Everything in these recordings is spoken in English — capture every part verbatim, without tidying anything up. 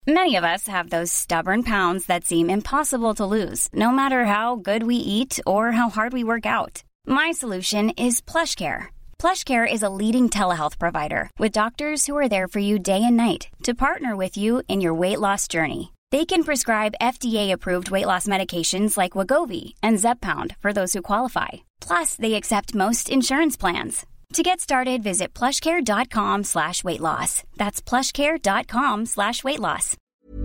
Many of us have those stubborn pounds that seem impossible to lose, no matter how good we eat or how hard we work out. My solution is PlushCare. PlushCare is a leading telehealth provider with doctors who are there for you day and night to partner with you in your weight loss journey. They can prescribe F D A-approved weight loss medications like Wegovy and Zepbound for those who qualify. Plus, they accept most insurance plans. To get started, visit plushcare.com slash weight loss. That's plushcare.com slash weight loss.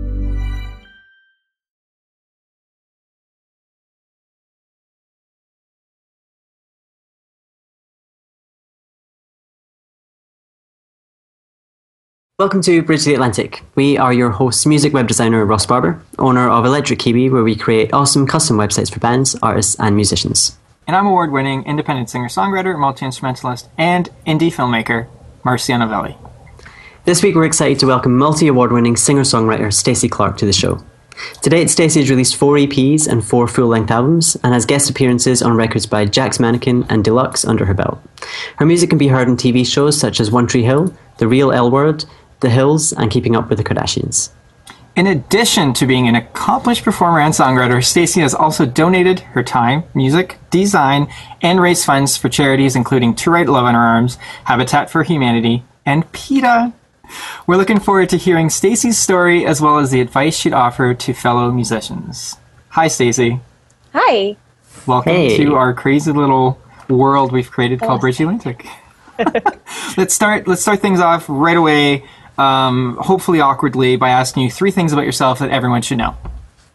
Welcome to Bridge the Atlantic. We are your hosts, music web designer Ross Barber, owner of Electric Kiwi, where we create awesome custom websites for bands, artists, and musicians. And I'm award-winning independent singer-songwriter, multi-instrumentalist, and indie filmmaker, Marcia Novelli. This week we're excited to welcome multi-award-winning singer-songwriter Stacey Clark to the show. To date, Stacey has released four E Ps and four full-length albums, and has guest appearances on records by Jack's Mannequin and Deluxe under her belt. Her music can be heard on T V shows such as One Tree Hill, The Real L Word, The Hills, and Keeping Up with the Kardashians. In addition to being an accomplished performer and songwriter, Stacey has also donated her time, music, design, and raised funds for charities including To Write Love in Her Arms, Habitat for Humanity, and PETA. We're looking forward to hearing Stacey's story as well as the advice she'd offer to fellow musicians. Hi, Stacey. Hi. Welcome Hey. to our crazy little world we've created called Bridge the Atlantic. let's start. Let's start things off right away. Um, hopefully awkwardly, by asking you three things about yourself that everyone should know.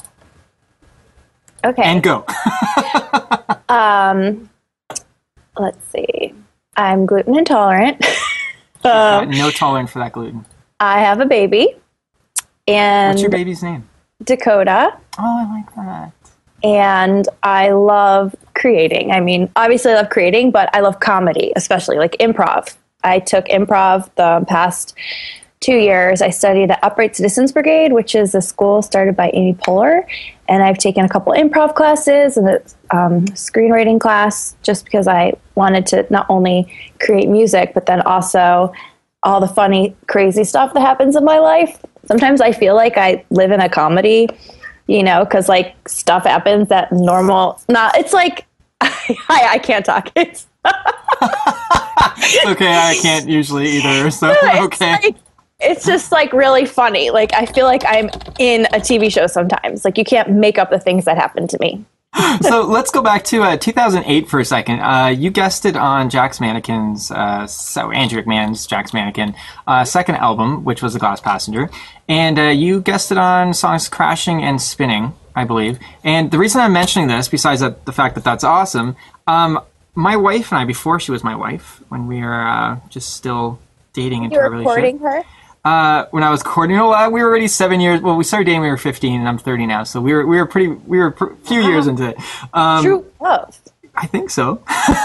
Okay. And go. um, let's see. I'm gluten intolerant. Uh, um, no tolerance for that gluten. I have a baby. And What's your baby's name? Dakota. Oh, I like that. And I love creating. I mean, obviously I love creating, but I love comedy, especially like improv. I took improv the past two years. I studied at Upright Citizens Brigade, which is a school started by Amy Poehler. And I've taken a couple improv classes and a um, screenwriting class just because I wanted to not only create music, but then also all the funny, crazy stuff that happens in my life. Sometimes I feel like I live in a comedy, you know, because like stuff happens that normal, not, it's like, I, I can't talk. It's okay, I can't usually either, so it's okay. Like, it's just like really funny. Like I feel like I'm in a T V show sometimes. Like you can't make up the things that happen to me. So let's go back to uh, two thousand eight for a second. Uh, you guested on Jack's Mannequin's, uh, so Andrew McMahon's Jack's Mannequin, uh, second album, which was The Glass Passenger. And uh, you guested on songs Crashing and Spinning, I believe. And the reason I'm mentioning this, besides that, the fact that that's awesome, um, my wife and I, before she was my wife, when we were uh, just still dating into You our were relationship. courting her? Uh, when I was courting, you know, uh, we were already seven years. Well, we started dating when we were fifteen, and I'm thirty now, so we were we were pretty we were a few Wow. years into it. Um, True love. I think so.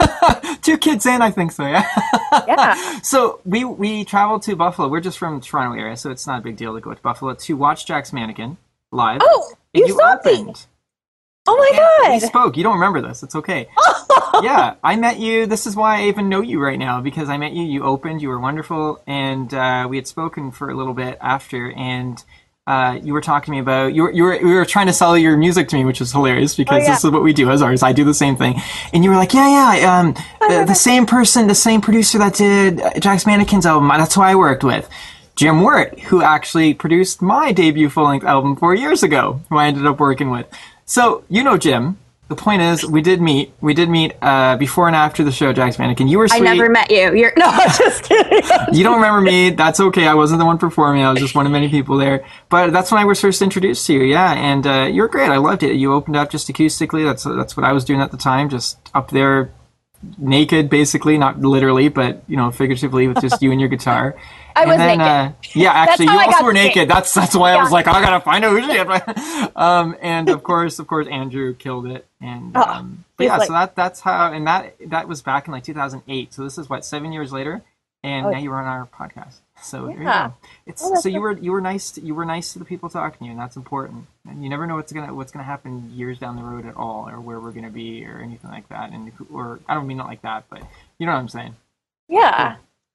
Two kids in, I think so. Yeah. Yeah. So we we traveled to Buffalo. We're just from the Toronto area, so it's not a big deal to go to Buffalo to watch Jack's Mannequin live. Oh, And you saw me. opened. Oh my We god. spoke. You don't remember this. It's okay. Yeah, I met you. This is why I even know you right now, because I met you. You opened. You were wonderful. And uh, we had spoken for a little bit after. And uh, you were talking to me about, you were, you were, you were trying to sell your music to me, which was hilarious because Oh, yeah. this is what we do as artists. I do the same thing. And you were like, yeah, yeah, um, the, the same person, the same producer that did Jack's Mannequin's album, that's who I worked with. Jim Wirt, who actually produced my debut full-length album four years ago, who I ended up working with. So, you know Jim. The point is, we did meet. We did meet uh, before and after the show, Jack's Mannequin. You were I sweet. never met you. You're no, I'm just kidding. You don't remember me. That's okay. I wasn't the one performing. I was just one of many people there. But that's when I was first introduced to you. Yeah, and uh, you were great. I loved it. You opened up just acoustically. That's that's what I was doing at the time. Just up there, naked, basically, not literally, but you know, figuratively, with just you and your guitar. I And was then, naked. Uh, yeah, actually, how you I also got were the name. naked. That's that's why I Yeah. was like, I gotta find out who she is. um, and of course, of course, Andrew killed it. And Oh, um, but he's yeah, like- so that that's how, and that that was back in like two thousand eight. So this is what seven years later, and Oh. now you're on our podcast. So there you Yeah. go. It's Oh, that's so you so- were you were nice to, you were nice to the people talking to you, and that's important. And you never know what's gonna what's gonna happen years down the road at all, or where we're gonna be, or anything like that. And who, or I don't mean not like that, but you know what I'm saying. Yeah.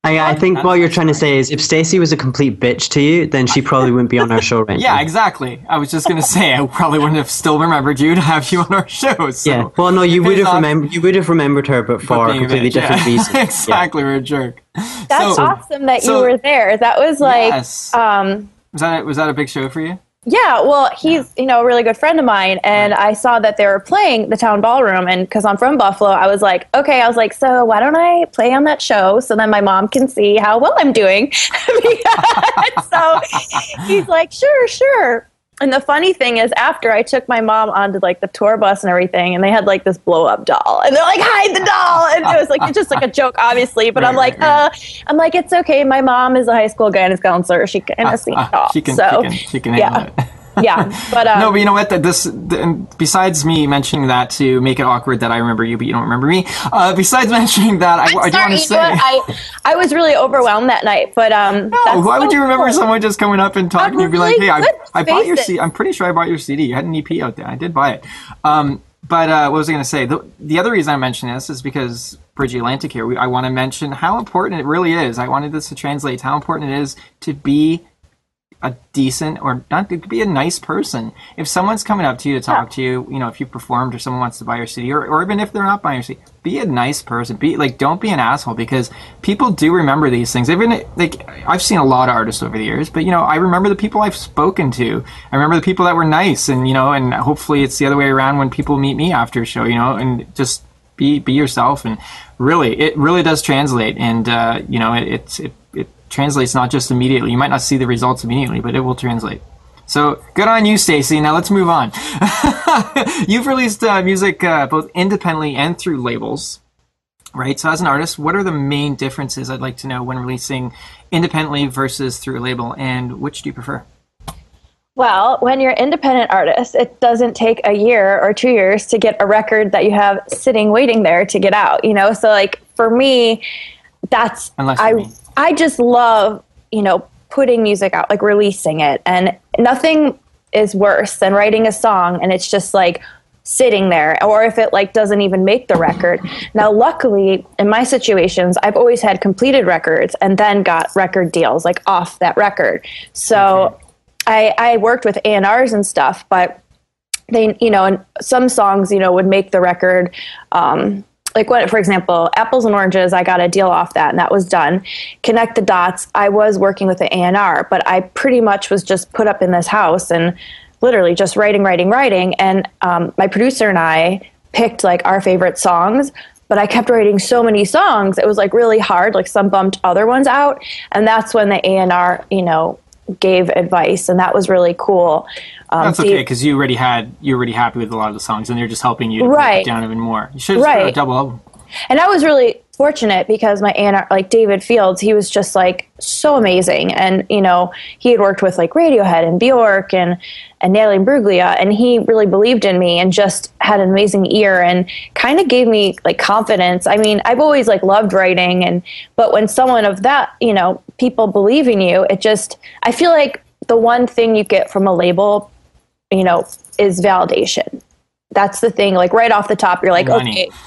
I, I think what you're trying to say is if Stacey was a complete bitch to you, then she probably wouldn't be on our show right Yeah, now. exactly. I was just going to say, I probably wouldn't have still remembered you to have you on our show. So Yeah. Well, no, you it would pays have off remembered. You would have remembered her, but for a being a completely bitch, different yeah. reason. Exactly, we're a jerk. That's So- awesome that so- you were there. That was like, Yes. um, Was that, was that a big show for you? yeah, well, he's, you know, a really good friend of mine. And I saw that they were playing the town ballroom. And because I'm from Buffalo, I was like, okay, I was like, so why don't I play on that show so then my mom can see how well I'm doing? So he's like, sure, sure. And the funny thing is, after I took my mom onto like the tour bus and everything, and they had like this blow up doll, and they're like, hide the doll, and it was like it's just like a joke, obviously. But Right, I'm like, right, right. uh, I'm like, it's okay. My mom is a high school guidance counselor. She can uh, see it all. She can, so, she can, she can yeah. handle it. Yeah, but um, No, but you know what? That this, the, and besides me mentioning that to make it awkward that I remember you, but you don't remember me. Uh, besides mentioning that, I, I do want sorry, to you say, know what? I I was really overwhelmed that night. But um, no, that's why would so you remember cool. someone just coming up and talking to you and be like, really "Hey, I, good I bought your faces. C D. I'm pretty sure I bought your C D. You had an E P out there. I did buy it." Um, but uh, what was I going to say? The, the other reason I mention this is because Bridgie Atlantic here. We, I want to mention how important it really is. I wanted this to translate how important it is to be a decent or not to be a nice person. If someone's coming up to you to talk Yeah. to you, you know, if you performed or someone wants to buy your C D, or, or even if they're not buying your C D, be a nice person. Be like, don't be an asshole, because people do remember these things. Even like, I've seen a lot of artists over the years, but you know, I remember the people I've spoken to. I remember the people that were nice, and you know, and hopefully it's the other way around when people meet me after a show, you know, and just be be yourself. And really, it really does translate. And uh, you know, it, it's it. it translates not just immediately. You might not see the results immediately, but it will translate. So good on you, Stacey. Now let's move on. You've released uh, music uh, both independently and through labels, right? So as an artist, what are the main differences, I'd like to know, when releasing independently versus through a label, and which do you prefer? Well, when you're an independent artist, it doesn't take a year or two years to get a record that you have sitting waiting there to get out, you know? So like for me, that's Unless I you're me. I just love, you know, putting music out, like releasing it. And nothing is worse than writing a song and it's just like sitting there, or if it like doesn't even make the record. Now, luckily, in my situations, I've always had completed records and then got record deals like off that record. So Okay. I, I worked with A and R's and stuff, but they, you know, and some songs, you know, would make the record. Um, like what, for example, Apples and Oranges, I got a deal off that and that was done. Connect the Dots, I was working with the A and R, but I pretty much was just put up in this house and literally just writing, writing, writing. And um, my producer and I picked like our favorite songs, but I kept writing so many songs. It was like really hard. Like some bumped other ones out. And that's when the A and R, you know, gave advice. And that was really cool. Um, That's Dave- okay, because you already had, you're already happy with a lot of the songs, and they're just helping you to break Right. it down even more. You should have Right. a double album. And I was really fortunate because my aunt, like David Fields, he was just like so amazing. And, you know, he had worked with like Radiohead and Bjork and, and Natalie Imbruglia, and he really believed in me and just had an amazing ear and kind of gave me like confidence. I mean, I've always like loved writing, and, but when someone of that, you know, people believe in you, it just, I feel like the one thing you get from a label, you know, is validation. That's the thing. Like right off the top, you're like, Money. okay,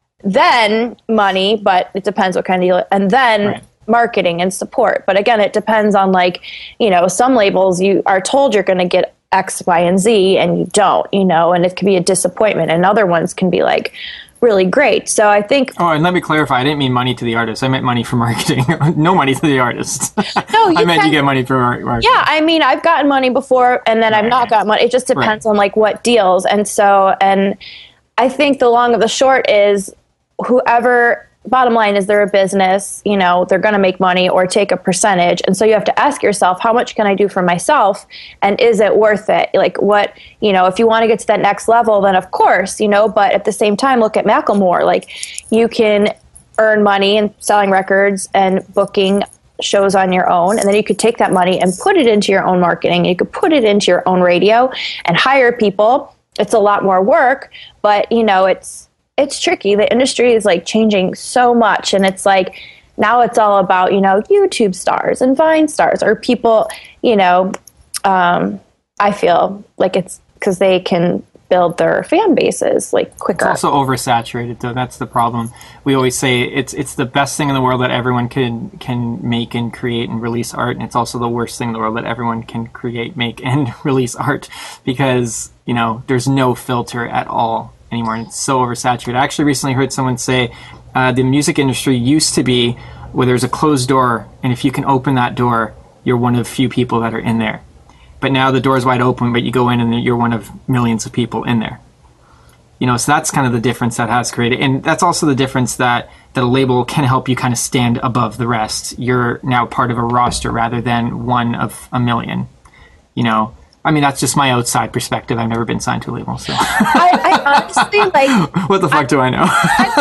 then money, but it depends what kind of deal, and then Right. marketing and support. But again, it depends on like, you know, some labels you are told you're going to get X, Y, and Z, and you don't, you know, and it can be a disappointment, and other ones can be like really great. So I think Oh, and let me clarify. I didn't mean money to the artist. I meant money for marketing. No money to the artist. No, you I meant can- you get money for mar- marketing. yeah, I mean, I've gotten money before, and then I've Right, not right. gotten money. It just depends Right. on like what deals. And so, and I think the long of the short is whoever, bottom line is they're a business, you know, they're going to make money or take a percentage. And so you have to ask yourself, how much can I do for myself? And is it worth it? Like what, you know, if you want to get to that next level, then of course, you know, but at the same time, look at Macklemore. Like you can earn money in selling records and booking shows on your own, and then you could take that money and put it into your own marketing. You could put it into your own radio and hire people. It's a lot more work, but you know, it's it's tricky. The industry is like changing so much, and it's like now it's all about, you know, YouTube stars and Vine stars, or people, you know, um, I feel like it's because they can build their fan bases like quicker. It's also oversaturated, though. That's the problem. We always say it's it's the best thing in the world that everyone can can make and create and release art, and it's also the worst thing in the world that everyone can create, make, and release art, because you know there's no filter at all anymore, and it's so oversaturated. I actually recently heard someone say uh, the music industry used to be where there's a closed door, and if you can open that door, you're one of few people that are in there. But now the door is wide open, but you go in and you're one of millions of people in there. You know, so that's kind of the difference that has created. And that's also the difference that, that a label can help you kind of stand above the rest. You're now part of a roster rather than one of a million. You know, I mean, that's just my outside perspective. I've never been signed to a label, so. I, I honestly, like... What the fuck I, do I know?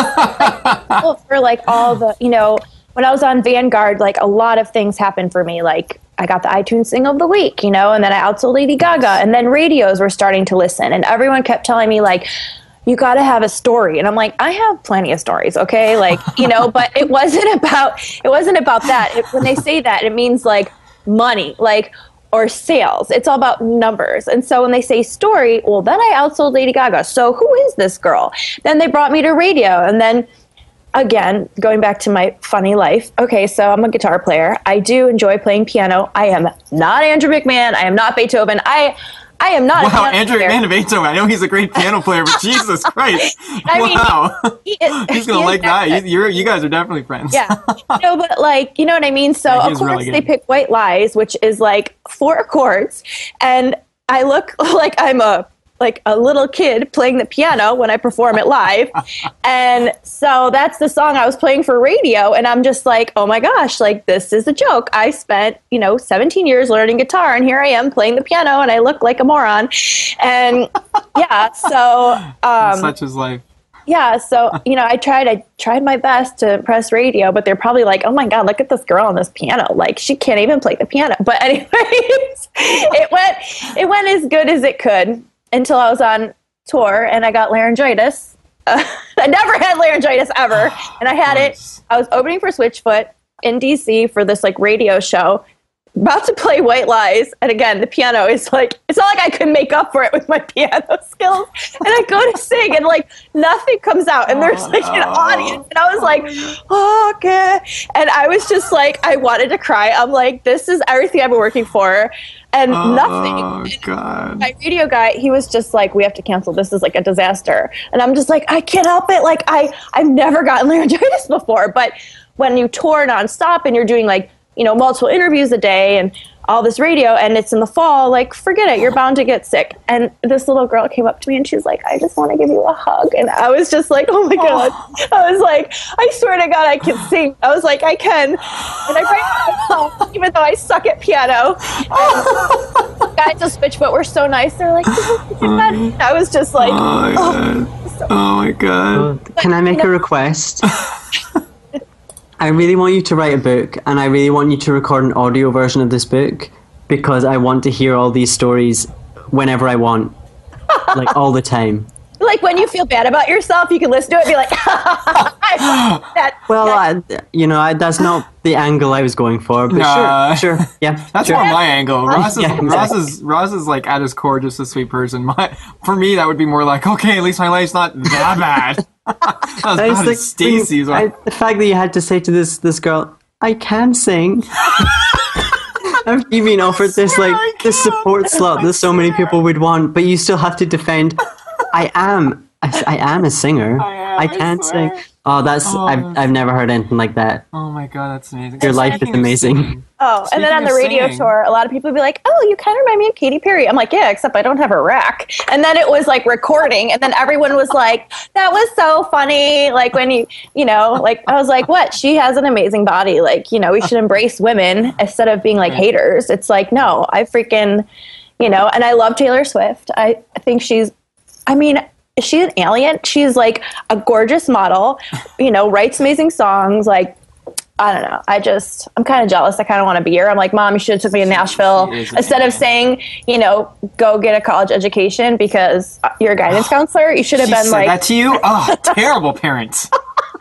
I, like, for, like, all the, you know, when I was on Vanguard, like, a lot of things happened for me, like... I got the iTunes Single of the Week, you know, and then I outsold Lady Gaga, and then radios were starting to listen, and everyone kept telling me, like, you got to have a story. And I'm like, I have plenty of stories, okay? Like, you know, but it wasn't about, it wasn't about that. It, when they say that, it means, like, money, like, or sales. It's all about numbers. And so when they say story, well, then I outsold Lady Gaga. So who is this girl? Then they brought me to radio, and then again, going back to my funny life. Okay, so I'm a guitar player. I do enjoy playing piano. I am not Andrew McMahon. I am not Beethoven. I I am not wow, a Andrew player. McMahon of Beethoven. I know he's a great piano player, but Jesus Christ. I mean, wow. He, he is, he's going to like that. You, you're, you guys are definitely friends. Yeah. No, but like, you know what I mean? So, yeah, of course, really they pick White Lies, which is like four chords. And I look like I'm a like a little kid playing the piano when I perform it live. And so that's the song I was playing for radio. And I'm just like, oh my gosh, like this is a joke. I spent, you know, seventeen years learning guitar, and here I am playing the piano, and I look like a moron. And yeah, so um, such is life. Yeah, so you know, I tried. I tried my best to impress radio, but they're probably like, "Oh my God, look at this girl on this piano! Like she can't even play the piano." But anyways, it went. It went as good as it could until I was on tour and I got laryngitis. Uh, I never had laryngitis ever, and I had it. I was opening for Switchfoot in D C for this like radio show. About to play White Lies, and again, the piano is like, it's not like I could make up for it with my piano skills. And I go to sing, and like nothing comes out, and there's like an audience, and I was like, oh, okay. And I was just like, I wanted to cry. I'm like, this is everything I've been working for, and oh, nothing. Oh God! My radio guy, he was just like, we have to cancel. This is like a disaster. And I'm just like, I can't help it. Like I, I've never gotten laryngitis before, but when you tour nonstop and you're doing like, you know, multiple interviews a day and all this radio, and it's in the fall, like, forget it, you're bound to get sick. And this little girl came up to me and she's like, I just want to give you a hug. And I was just like, oh my God. Oh. I was like, I swear to God, I can sing. I was like, I can. And I cried, even though I suck at piano. And guys at Switchfoot were so nice. They're like, oh, I was just like, oh my God. Oh, so oh my God. But, can I make a request? I really want you to write a book, and I really want you to record an audio version of this book, because I want to hear all these stories whenever I want, like all the time. Like when you feel bad about yourself, you can listen to it and be like, I that. Well, I, you know, I, that's not the angle I was going for, but nah. sure, sure, yeah. That's sure. more my angle. Ross is, yeah, exactly. Ross is Ross is like at his core just a sweet person. My, for me, that would be more like, okay, at least my life's not that bad. That was bad like, as Stacey's. I, the fact that you had to say to this this girl, I can sing. You've been offered this like this support slot that so many people would want, but you still have to defend. I am, I, I am a singer. I, am, I can I sing. Oh, that's oh, I've I've never heard anything like that. Oh my God, that's amazing. Your life is amazing. Oh, and then on the radio singing. tour, a lot of people would be like, "Oh, you kind of remind me of Katy Perry." I'm like, "Yeah, except I don't have a rack." And then it was like recording, and then everyone was like, "That was so funny!" Like when you, you know, like I was like, "What? She has an amazing body. Like, you know, we should embrace women instead of being like haters." It's like, no, I freaking, you know, and I love Taylor Swift. I, I think she's, I mean. She's an alien. She's like a gorgeous model, you know, writes amazing songs. Like, I don't know. I just, I'm kind of jealous. I kind of want to be her. I'm like, Mom, you should have took me to Nashville instead of saying, you know, go get a college education because you're a guidance counselor. You should have she been said like, that to you? Oh, terrible parents.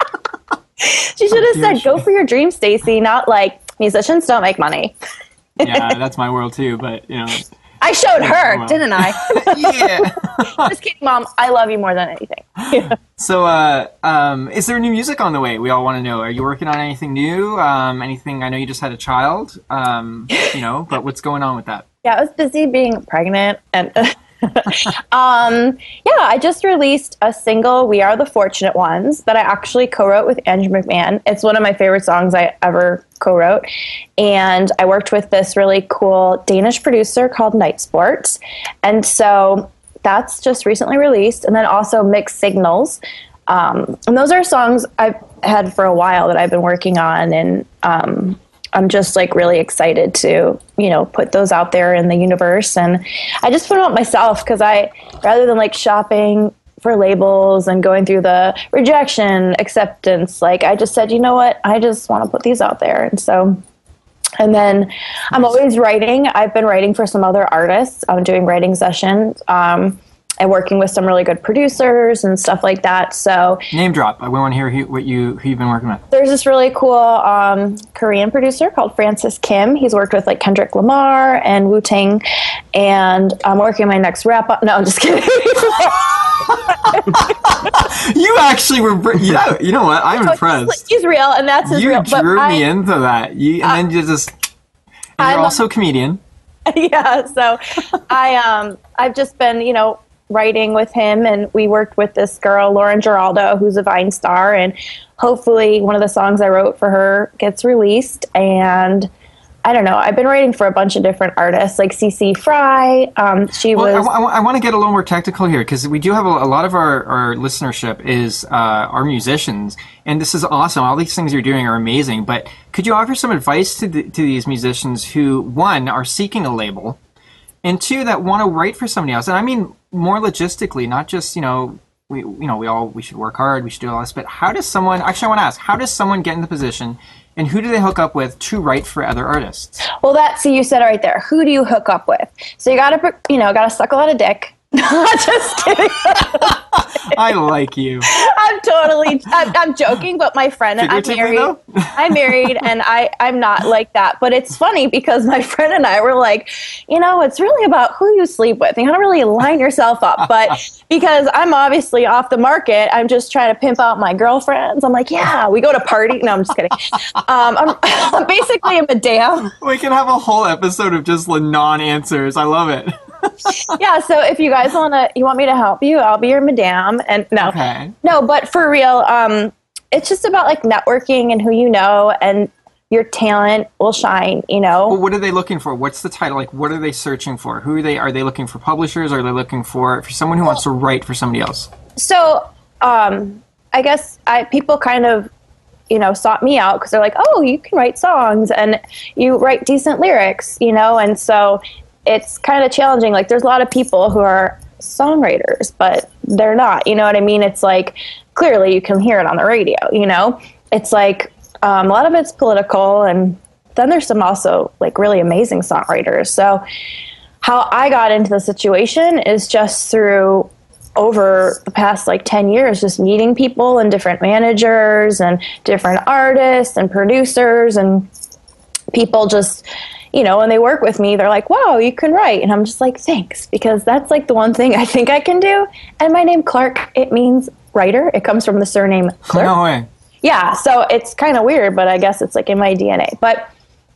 She should have said, go for your dreams, Stacey, not like musicians don't make money. Yeah, that's my world too. But, you know, I showed her, wow. didn't I? Yeah. Just kidding, Mom. I love you more than anything. Yeah. So, uh, um, is there new music on the way? We all want to know. Are you working on anything new? Um, anything? I know you just had a child, um, you know, but what's going on with that? Yeah, I was busy being pregnant and... um, yeah, I just released a single, We Are the Fortunate Ones, that I actually co-wrote with Andrew McMahon. It's one of my favorite songs I ever co-wrote. And I worked with this really cool Danish producer called Night Sports. And so that's just recently released. And then also Mixed Signals. Um, and those are songs I've had for a while that I've been working on. And, um, I'm just like really excited to, you know, put those out there in the universe. And I just put them out myself because I, rather than like shopping for labels and going through the rejection, acceptance, like I just said, you know what, I just want to put these out there. And so, and then I'm always writing. I've been writing for some other artists. I'm doing writing sessions. Um, and working with some really good producers and stuff like that. So name drop. We want to hear who, what you who you've been working with. There's this really cool um, Korean producer called Francis Kim. He's worked with like Kendrick Lamar and Wu-Tang, and I'm working on my next rap. No, I'm just kidding. You actually were. Yeah, you know what? I'm so impressed. He's, he's real, and that's his you real. You drew me I, into that. You and uh, then you just. And you're I'm, also a comedian. Yeah. So I um I've just been you know. writing with him, and we worked with this girl Lauren Giraldo, who's a Vine star, and hopefully one of the songs I wrote for her gets released. And I don't know, I've been writing for a bunch of different artists like C C Fry. Um, she well, was I, I, I want to get a little more technical here because we do have a, a lot of our, our listenership is uh, our musicians, and this is awesome. All these things you're doing are amazing, but could you offer some advice to the, to these musicians who, one, are seeking a label, and two, that want to write for somebody else? And I mean more logistically, not just, you know, we you know, we all we should work hard, we should do all this, but how does someone, actually I want to ask, how does someone get in the position and who do they hook up with to write for other artists? Well, that, see, you said it right there. Who do you hook up with? So you got to, you know, got to suck a lot of dick. Just kidding. I like you. I'm totally, I'm, I'm joking, but my friend and I'm married. I'm married, and I, I'm not like that. But it's funny because my friend and I were like, you know, it's really about who you sleep with. You got to really line yourself up. But because I'm obviously off the market, I'm just trying to pimp out my girlfriends. I'm like, yeah, we go to party. No, I'm just kidding. Um, I'm, I'm basically a madame. We can have a whole episode of just non-answers. I love it. Yeah, so if you guys want to, you want me to help you, I'll be your madame. And no, okay. no, but for real, um, it's just about like networking and who you know, and your talent will shine, you know. Well, what are they looking for? What's the title? Like, what are they searching for? Who are they? Are they looking for publishers? Or are they looking for, for someone who wants to write for somebody else? So, um, I guess I people kind of, you know, sought me out because they're like, oh, you can write songs and you write decent lyrics, you know, and so it's kind of challenging. Like, there's a lot of people who are songwriters, but they're not, you know what I mean? It's like, clearly you can hear it on the radio, you know? It's like, um, a lot of it's political, and then there's some also, like, really amazing songwriters. So how I got into the situation is just through, over the past, like, ten years, just meeting people and different managers and different artists and producers, and people just, you know, when they work with me, they're like, wow, you can write. And I'm just like, thanks, because that's like the one thing I think I can do. And my name, Clark, it means writer. It comes from the surname Clark. No way. Yeah, so it's kind of weird, but I guess it's like in my D N A. But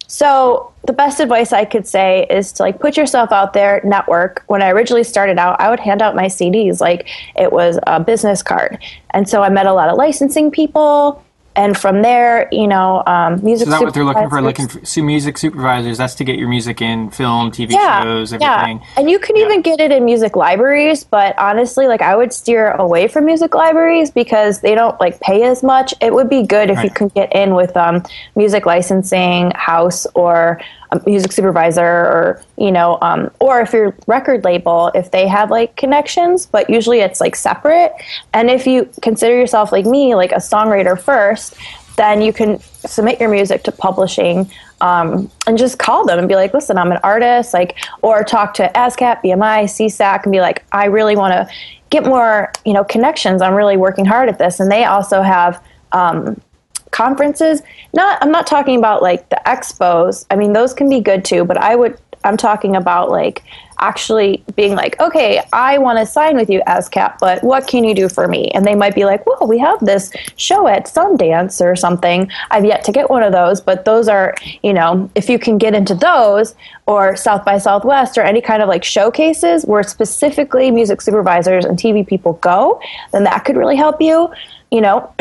so the best advice I could say is to like put yourself out there, network. When I originally started out, I would hand out my C Ds like it was a business card. And so I met a lot of licensing people. And from there, you know, um, music. So that's what they're looking for, looking for so music supervisors. That's to get your music in film, T V yeah, shows, everything. Yeah. And you can yeah. even get it in music libraries. But honestly, like, I would steer away from music libraries because they don't like pay as much. It would be good if right. you could get in with um, music licensing house or a music supervisor, or, you know, um, or if your record label, if they have like connections, but usually it's like separate. And if you consider yourself like me, like a songwriter first, then you can submit your music to publishing, um, and just call them and be like, listen, I'm an artist, like, or talk to ASCAP, B M I, C S A C, and be like, I really want to get more, you know, connections. I'm really working hard at this. And they also have, um, conferences. Not, I'm not talking about like the expos. I mean, those can be good too, but I would I'm talking about like actually being like, okay, I want to sign with you ASCAP, but what can you do for me? And they might be like, well, we have this show at Sundance or something. I've yet to get one of those, but those are, you know, if you can get into those or South by Southwest or any kind of like showcases where specifically music supervisors and T V people go, then that could really help you, you know.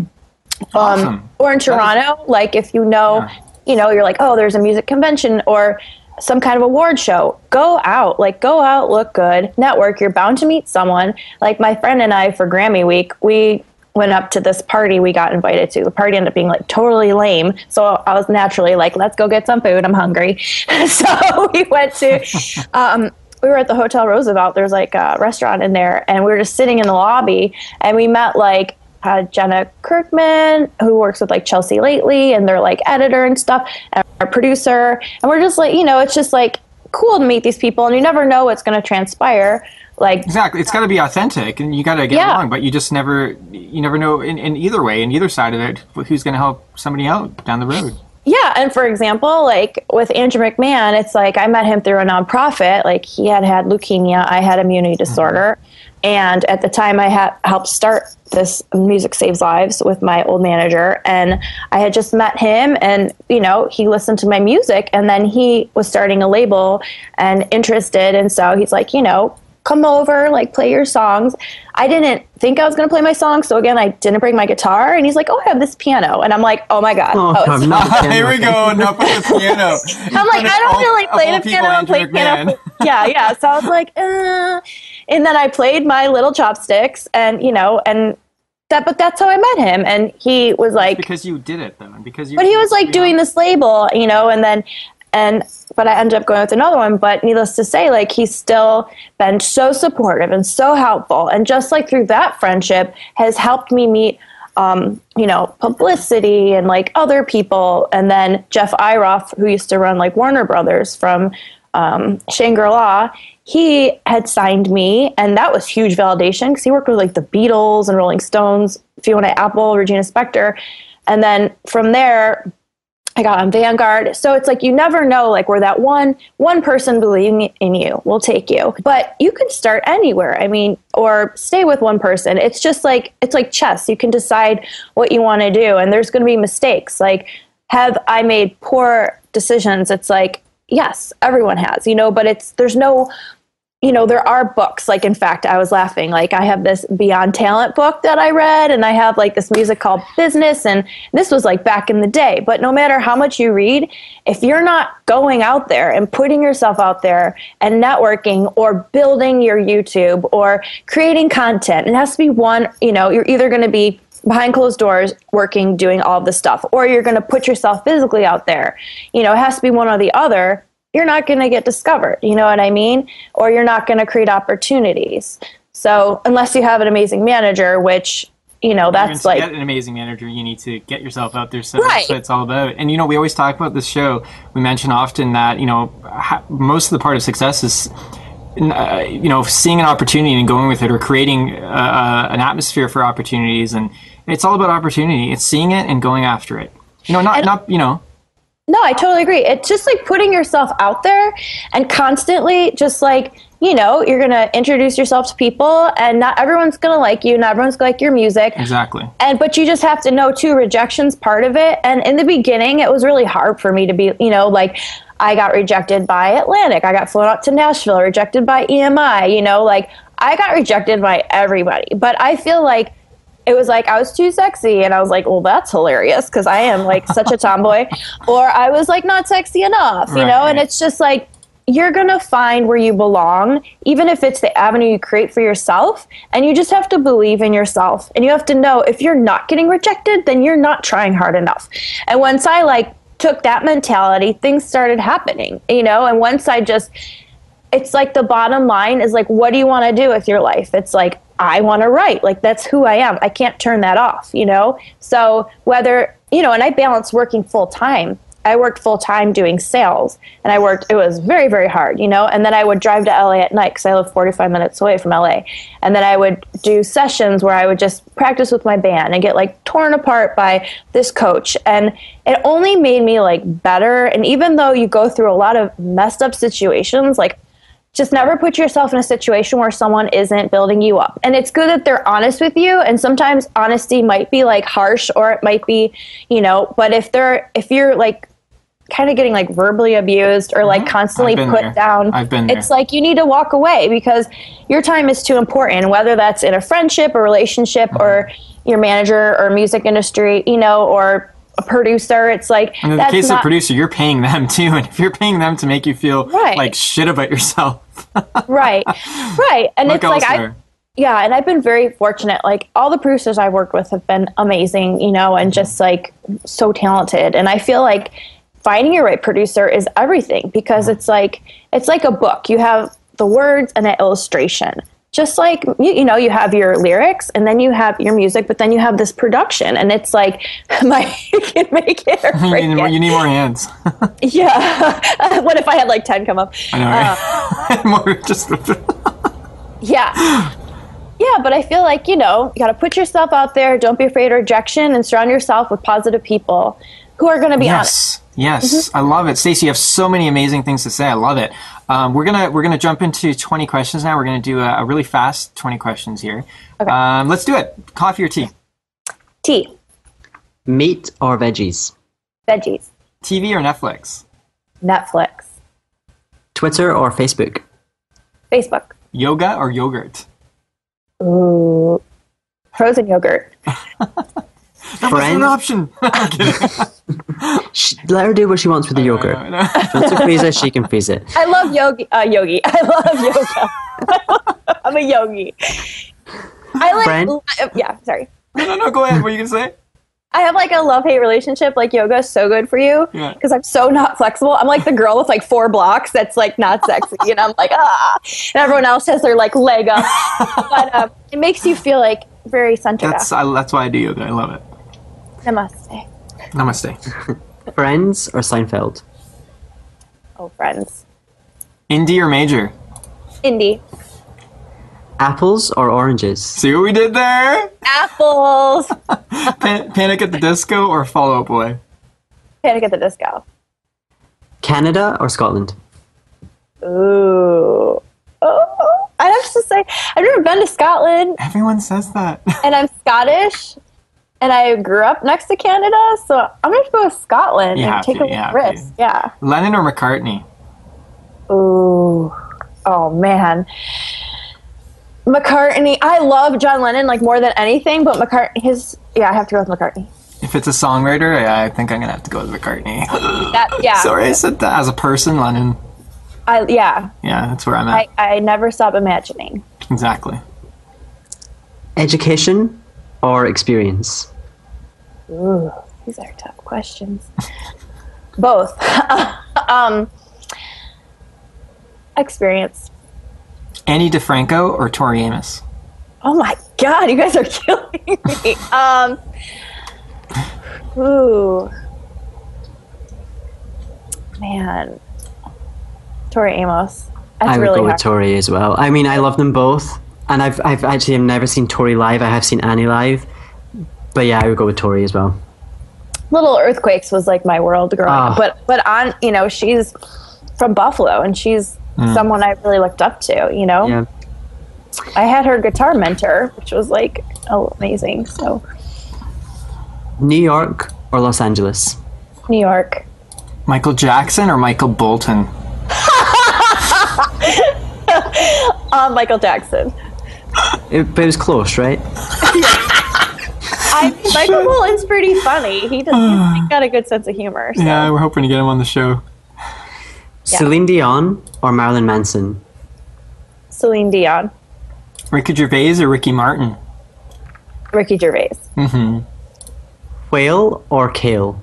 Awesome. Um, or in Toronto, is, like if you know, yeah. you know, you're like, oh, there's a music convention or some kind of award show, go out, like go out, look good, network, you're bound to meet someone. Like my friend and I for Grammy week, we went up to this party we got invited to. The party ended up being like totally lame. So I was naturally like, let's go get some food. I'm hungry. So we went to, um, we were at the Hotel Roosevelt. There's like a restaurant in there and we were just sitting in the lobby and we met like Uh, Jenna Kirkman, who works with like Chelsea Lately, and they're like editor and stuff, and our producer. And we're just like, you know, it's just like cool to meet these people, and you never know what's going to transpire. Like exactly, it's got to be authentic, and you got to get yeah. along. But you just never, you never know in, in either way, in either side of it, who's going to help somebody out down the road. Yeah, and for example, like with Andrew McMahon, it's like I met him through a nonprofit. Like he had had leukemia, I had immunity disorder. Mm-hmm. And at the time, I had helped start this Music Saves Lives with my old manager. And I had just met him and, you know, he listened to my music and then he was starting a label and interested. And so he's like, you know, come over, like play your songs. I didn't think I was going to play my songs. So again, I didn't bring my guitar. And he's like, oh, I have this piano. And I'm like, oh my God. Oh, oh, not here we go. Not with the piano. I'm like, I don't really play the piano and play piano. Yeah, yeah. So I was like, uh. And then I played my little chopsticks and, you know, and that, but that's how I met him. And he was like, because you did it though. Because you, but he was like doing know. this label, you know, and then, and, but I ended up going with another one, but needless to say, like he's still been so supportive and so helpful. And just like through that friendship has helped me meet, um, you know, publicity and like other people. And then Jeff Iroff, who used to run like Warner Brothers from, um, Shangri-La, he had signed me, and that was huge validation because he worked with like the Beatles and Rolling Stones, Fiona Apple, Regina Spektor. And then from there, I got on Vanguard. So it's like, you never know, like where that one, one person believing in you will take you, but you can start anywhere. I mean, or stay with one person. It's just like, it's like chess. You can decide what you want to do. And there's going to be mistakes. Like, have I made poor decisions? It's like, yes, everyone has, you know, but it's, there's no, you know, there are books. Like, in fact, I was laughing, like I have this Beyond Talent book that I read, and I have like this music called Business. And this was like back in the day, but no matter how much you read, if you're not going out there and putting yourself out there and networking or building your YouTube or creating content, it has to be one, you know, you're either going to be behind closed doors working, doing all this stuff, or you're going to put yourself physically out there. You know, it has to be one or the other. You're not going to get discovered, you know what I mean? Or you're not going to create opportunities. So unless you have an amazing manager, which, you know, that's to like... get an amazing manager, you need to get yourself out there. So right. That's what it's all about. And, you know, we always talk about this show. We mention often that, you know, ha- most of the part of success is, uh, you know, seeing an opportunity and going with it, or creating uh, an atmosphere for opportunities. And it's all about opportunity. It's seeing it and going after it. You know, not, and, not you know... No, I totally agree. It's just like putting yourself out there and constantly just like, you know, you're going to introduce yourself to people and not everyone's going to like you. Not everyone's going to like your music. Exactly. And, but you just have to know too, rejection's part of it. And in the beginning, it was really hard for me to be, you know, like I got rejected by Atlantic. I got flown out to Nashville, rejected by E M I, you know, like I got rejected by everybody. But I feel like it was like I was too sexy, and I was like, well, that's hilarious because I am like such a tomboy. Or I was like not sexy enough, you right, know? right. And it's just like, you're going to find where you belong, even if it's the avenue you create for yourself. And you just have to believe in yourself. And you have to know if you're not getting rejected, then you're not trying hard enough. And once I like took that mentality, things started happening, you know? And once I just, it's like the bottom line is like, what do you want to do with your life? It's like, I want to write. Like, that's who I am. I can't turn that off, you know? So whether, you know, and I balance working full time I worked full time doing sales, and I worked, it was very, very hard, you know, and then I would drive to L A at night because I live forty-five minutes away from L A. And then I would do sessions where I would just practice with my band and get like torn apart by this coach. And it only made me like better. And even though you go through a lot of messed up situations, like just never put yourself in a situation where someone isn't building you up. And it's good that they're honest with you. And sometimes honesty might be like harsh, or it might be, you know, but if they're, if you're like kind of getting like verbally abused or like constantly put there. down, I've been there. It's like you need to walk away because your time is too important, whether that's in a friendship or relationship mm-hmm. or your manager or music industry, you know, or a producer. It's like, and in the that's case not, of producer, you're paying them too. And if you're paying them to make you feel right. like shit about yourself. right. Right. And Look it's like, elsewhere. I, yeah. And I've been very fortunate. Like all the producers I've worked with have been amazing, you know, and just like so talented. And I feel like finding your right producer is everything because it's like, it's like a book. You have the words and an illustration. Just like, you, you know, you have your lyrics and then you have your music, but then you have this production and it's like, my, you can make it or break you, need more, it. you need more hands. Yeah. What if I had like ten come up? I know, right? Uh, more just. yeah. Yeah, but I feel like, you know, you got to put yourself out there. Don't be afraid of rejection and surround yourself with positive people who are going to be yes. honest. Yes, mm-hmm. I love it. Stacey, you have so many amazing things to say. I love it. Um, we're gonna we're gonna jump into twenty questions now. We're gonna do a, a really fast twenty questions here. Okay. Um, let's do it. Coffee or tea? Tea. Meat or veggies? Veggies. T V or Netflix? Netflix. Twitter or Facebook? Facebook. Yoga or yogurt? Ooh, frozen yogurt. That wasn't an option. I'm kidding. She, let her do what she wants with the yogurt. I know, I know. If she wants to freeze it, she can freeze it. I love yogi. Uh, yogi. I love yoga. I'm a yogi. I like. Friend? Uh, yeah. Sorry. No, no, no. Go ahead. What are you gonna say? I have like a love-hate relationship. Like yoga is so good for you because yeah. I'm so not flexible. I'm like the girl with like four blocks that's like not sexy, and I'm like ah, and everyone else has their like leg up. But um, it makes you feel like very centered. That's I, that's why I do yoga. I love it. Namaste. Namaste. Friends or Seinfeld? Oh, Friends. Indie or major? Indie. Apples or oranges? See what we did there? Apples. Pan- Panic at the Disco or Fall Out Boy? Panic at the Disco. Canada or Scotland? Ooh. Oh, I'd have to say, I've never been to Scotland. Everyone says that. And I'm Scottish. And I grew up next to Canada. So I'm going to go with Scotland You and have take to, a you have risk. to. Yeah. Lennon or McCartney? Ooh. Oh, man. McCartney. I love John Lennon like more than anything, but McCartney, his, yeah, I have to go with McCartney. If it's a songwriter, I, I think I'm going to have to go with McCartney. That, yeah. Sorry, I said that. As a person, Lennon. I, yeah. Yeah, that's where I'm I, at. I never stop imagining. Exactly. Education or experience? Ooh, these are tough questions. Both. um, experience. Annie DeFranco or Tori Amos? Oh my God, you guys are killing me. um, ooh. Man. Tori Amos. That's I would really go hard. with Tori as well. I mean, I love them both. And I've I've actually have never seen Tori live. I have seen Annie live. But yeah, I would go with Tori as well. Little Earthquakes was like my world growing Oh. up. But, but on, you know, she's from Buffalo and she's Mm. someone I really looked up to, you know? Yeah. I had her guitar mentor, which was like oh, amazing. So, New York or Los Angeles? New York. Michael Jackson or Michael Bolton? Uh, Michael Jackson. It, but it was close, right? I, Michael Bolton's pretty funny. He does, he's got a good sense of humor. So. Yeah, we're hoping to get him on the show. Yeah. Celine Dion or Marilyn Manson? Celine Dion. Ricky Gervais or Ricky Martin? Ricky Gervais. Mm-hmm. Whale or Kale?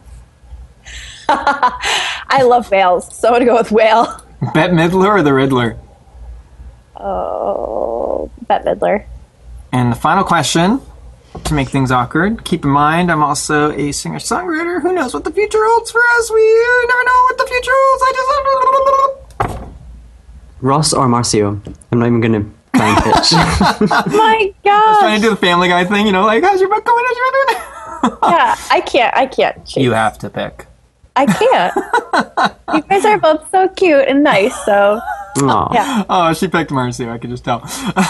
I love whales, so I'm going to go with whale. Bette Midler or the Riddler? Oh, Bette Midler. And the final question, To make things awkward, keep in mind I'm also a singer-songwriter. Who knows what the future holds for us? We never know what the future holds. I just... Ross or Marcio? I'm not even going to try and pitch. My I was trying gosh. to do the Family Guy thing, you know, like, how's your book going? How's your book going? Yeah, I can't. I can't. Chase. You have to pick. I can't. You guys are both so cute and nice, so Aw. yeah. Oh, she picked Marcio. I could just tell.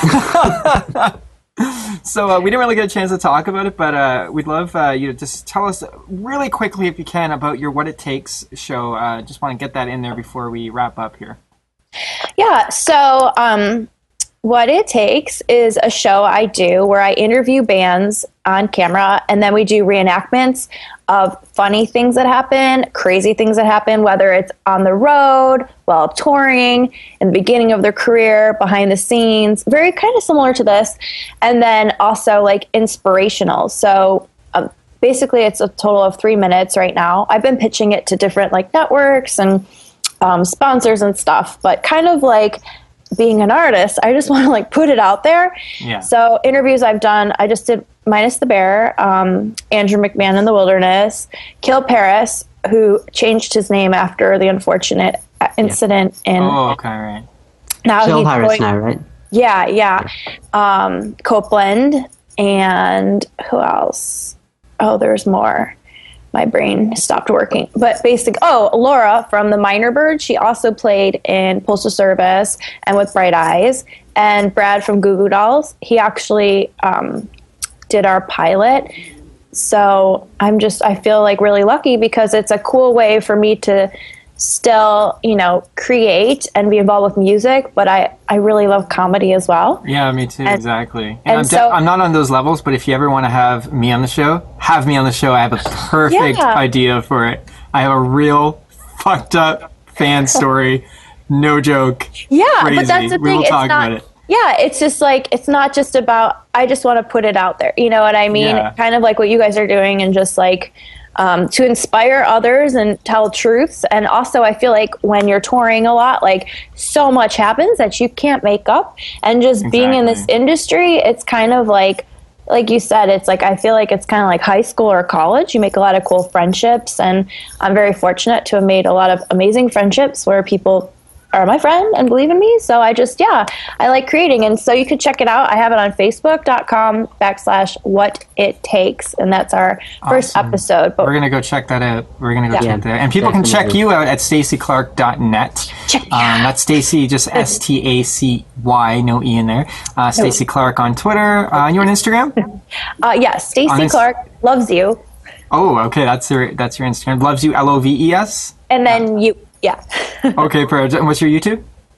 So uh, we didn't really get a chance to talk about it, but uh, we'd love uh, you to just tell us really quickly, if you can, about your What It Takes show. Uh, just want to get that in there before we wrap up here. Yeah, so um, What It Takes is a show I do where I interview bands on camera, and then we do reenactments of funny things that happen, crazy things that happen, whether it's on the road, while touring, in the beginning of their career, behind the scenes, very kind of similar to this, and then also like inspirational. So um, basically it's a total of three minutes right now. I've been pitching it to different like networks and um, sponsors and stuff, but kind of like being an artist, I just want to like put it out there. Yeah. So interviews I've done, I just did Minus the Bear, um, Andrew McMahon in the Wilderness, Kill Paris, who changed his name after the unfortunate uh, incident in. Oh, okay, right. Now Jill he's Harris going- now, right? Yeah, yeah. Um, Copeland and who else? Oh, there's more. My brain stopped working. But basic. Oh, Laura from the Minor Bird. She also played in Postal Service and with Bright Eyes. And Brad from Goo Goo Dolls. He actually um, did our pilot. So I'm just, I feel like really lucky because it's a cool way for me to still, you know, create and be involved with music, but I, I really love comedy as well. Yeah, me too, And- exactly. And, and I'm, de- so- I'm not on those levels, but if you ever want to have me on the show, have me on the show. I have a perfect Yeah. idea for it. I have a real fucked up fan story. No joke. Yeah, Crazy. but that's the We thing. will It's talk not. about it. Yeah, it's just like it's not just about. I just want to put it out there. You know what I mean? Yeah. Kind of like what you guys are doing, and just like um, to inspire others and tell truths. And also, I feel like when you're touring a lot, like so much happens that you can't make up. And just being in this Exactly. industry, it's kind of like. Like you said, it's like I feel like it's kind of like high school or college. You make a lot of cool friendships, and I'm very fortunate to have made a lot of amazing friendships where people are my friend and believe in me. So I just, yeah, I like creating. And so you could check it out. I have it on facebook.com backslash what it takes. And that's our first Awesome. episode. But We're going to go check that out. We're going to go Yeah. check that out. And people can check Definitely. you out at stacy clark dot net. Check me Um, that's Stacy, just S T A C Y, no E in there. Uh, Stacy Clark on Twitter. Uh, you on Instagram? uh, yeah, Stacy Honest- Clark loves you. Oh, okay. That's your that's your Instagram. Loves you, L O V E S. And then you, yeah. Okay, perfect. And what's your YouTube?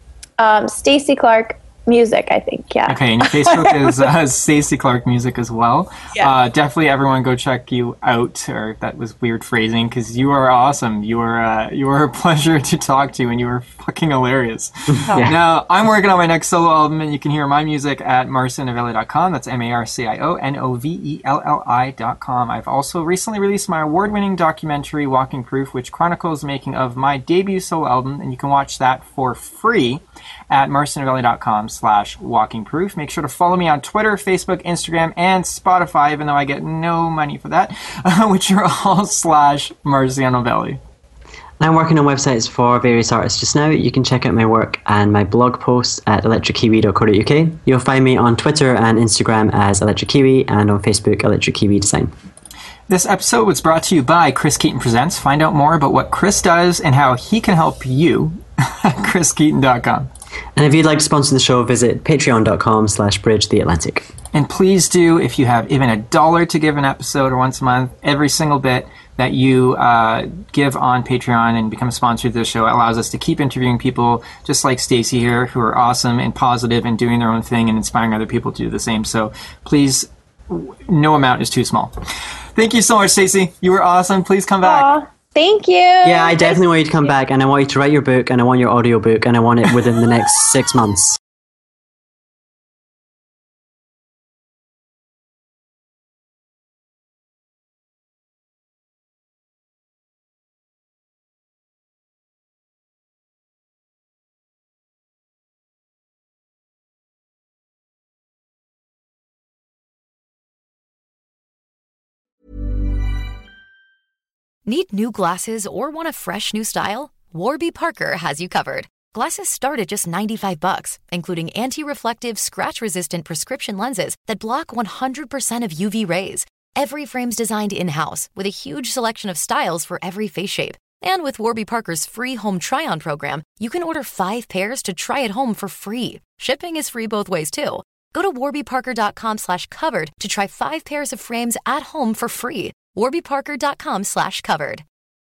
um, Stacy Clark music, I think. Yeah. Okay, and your Facebook is uh, Stacy Clark Music as well. Yeah. Uh, definitely, everyone go check you out. Or that was weird phrasing because you are awesome. You are uh, you are a pleasure to talk to, and you are fucking hilarious. Now, I'm working on my next solo album, and you can hear my music at marcio novelli dot com. That's M A R C I O N O V E L L I dot com. I've also recently released my award-winning documentary, Walking Proof, which chronicles the making of my debut solo album, and you can watch that for free at marcio novelli dot com slash walking proof. Make sure to follow me on Twitter, Facebook, Instagram, and Spotify, even though I get no money for that, which are all slash Marcio Novelli. I'm working on websites for various artists just now. You can check out my work and my blog posts at electric kiwi dot co dot U K. You'll find me on Twitter and Instagram as Electric Kiwi and on Facebook, Electric Kiwi Design. This episode was brought to you by Chris Keaton Presents. Find out more about what Chris does and how he can help you at chris keaton dot com. And if you'd like to sponsor the show, visit patreon.com slash bridge the Atlantic. And please do, if you have even a dollar to give an episode or once a month, every single bit that you uh, give on Patreon and become a sponsor to the show allows us to keep interviewing people just like Stacy here who are awesome and positive and doing their own thing and inspiring other people to do the same. So please, no amount is too small. Thank you so much, Stacy. You were awesome. Please come back. Aw, thank you. Yeah, I definitely want you to come back, and I want you to write your book, and I want your audiobook, and I want it within the next six months. Need new glasses or want a fresh new style? Warby Parker has you covered. Glasses start at just ninety-five bucks, including anti-reflective, scratch-resistant prescription lenses that block one hundred percent of U V rays. Every frame's designed in-house with a huge selection of styles for every face shape. And with Warby Parker's free home try-on program, you can order five pairs to try at home for free. Shipping is free both ways, too. Go to warbyparker.com slash covered to try five pairs of frames at home for free. warbyparker.com slash covered.